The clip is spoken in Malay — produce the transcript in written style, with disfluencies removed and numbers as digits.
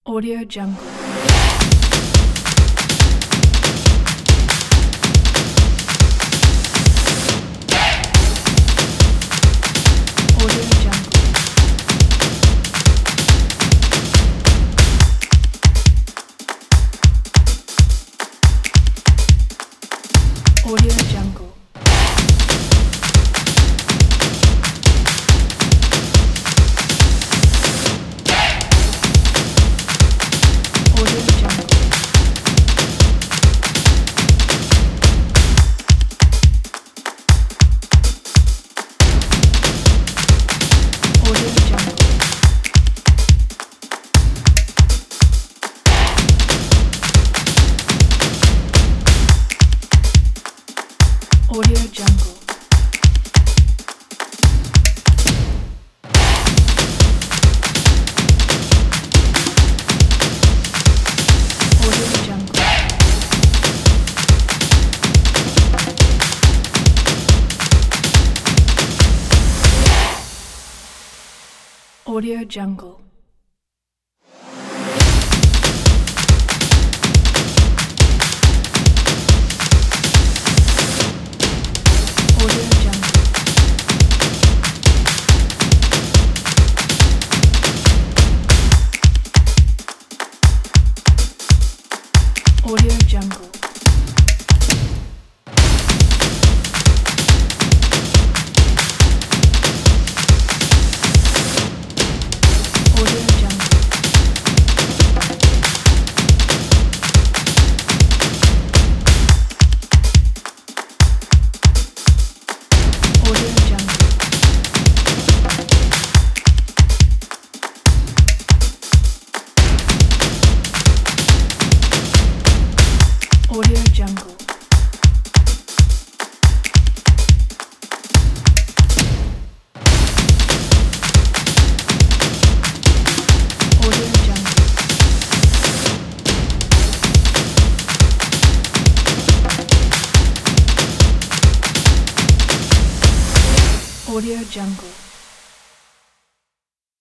Audio Jungle. Audio Jungle. Audio Jungle. Audio Jungle. Audio Jungle. Audio Jungle. Audio Jungle. Audio Jungle. Audio Jungle. Audio Jungle. Audio Jungle. Audio Jungle. Audio Jungle. Audio Jungle. Audio Jungle.